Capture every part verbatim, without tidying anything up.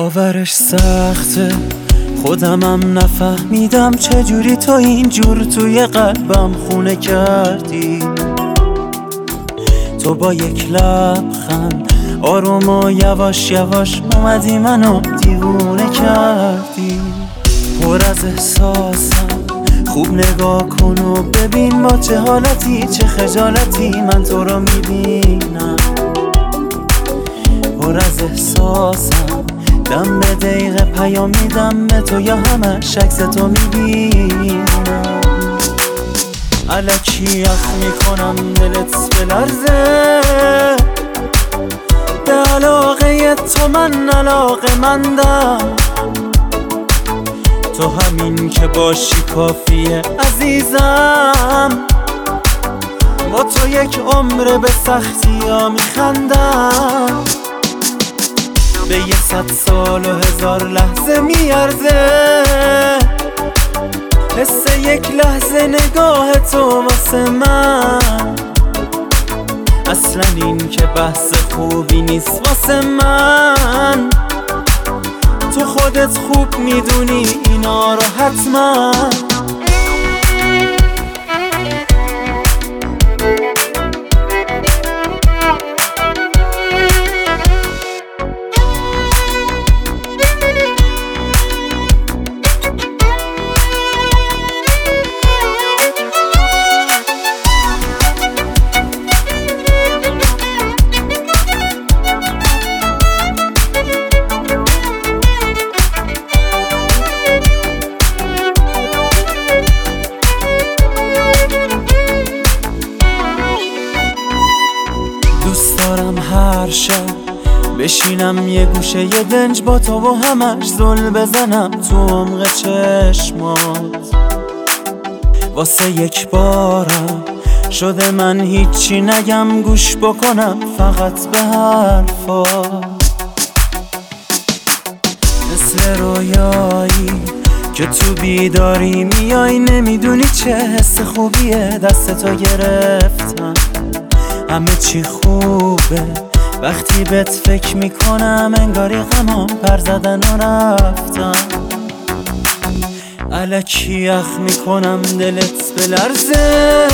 باورش سخته، خودمم نفهمیدم چجوری تو اینجور توی قلبم خونه کردی. تو با یک لبخند آروم و یواش یواش اومدی منو دیوونه کردی. پر از احساسم، خوب نگاه کن و ببین با چه حالتی چه خجالتی من تو رو میبینم. پر از احساسم، دم به دقیقه پیام میدم به تو یا همش عکس تو میبینم. الکی یخ میکنم دلت بلرزه، به علاقه تو من علاقه مندم. تو همین که باشی کافیه عزیزم، با تو یک عمر به سختی ها میخندم. به یه صد سال و هزار لحظه میارزه حس یک لحظه نگاه تو واسه من. اصلا این که بحث خوبی نیست واسه من، تو خودت خوب میدونی اینا رو حتما. دوست دارم هر شب بشینم یه گوشه یه دنج با تو و همش زل بزنم تو عمق چشمات. واسه یک بارم شده من هیچی نگم، گوش بکنم فقط به حرفات. مثل رویایی که تو بیداری میای، نمیدونی چه حس خوبیه دستتو گرفتم. همه چی خوبه وقتی بهت فکر میکنم، انگاری غمام پر زدن و رفتم. الکی یخ میکنم دلت بلرزه،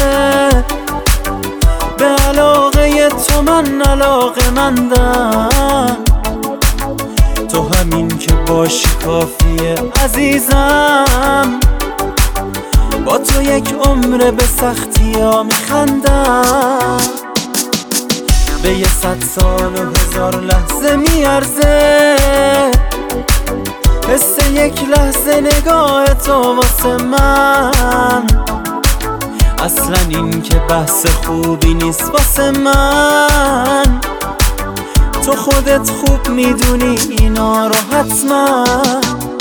به علاقه تو من علاقه مندم. تو همین که باشی کافیه عزیزم، با تو یک عمر به سختی ها میخندم. به یه صد سال و هزار لحظه میارزه حس یک لحظه نگاه تو واسه من. اصلا این که بحث خوبی نیست واسه من، تو خودت خوب میدونی اینا رو حتما.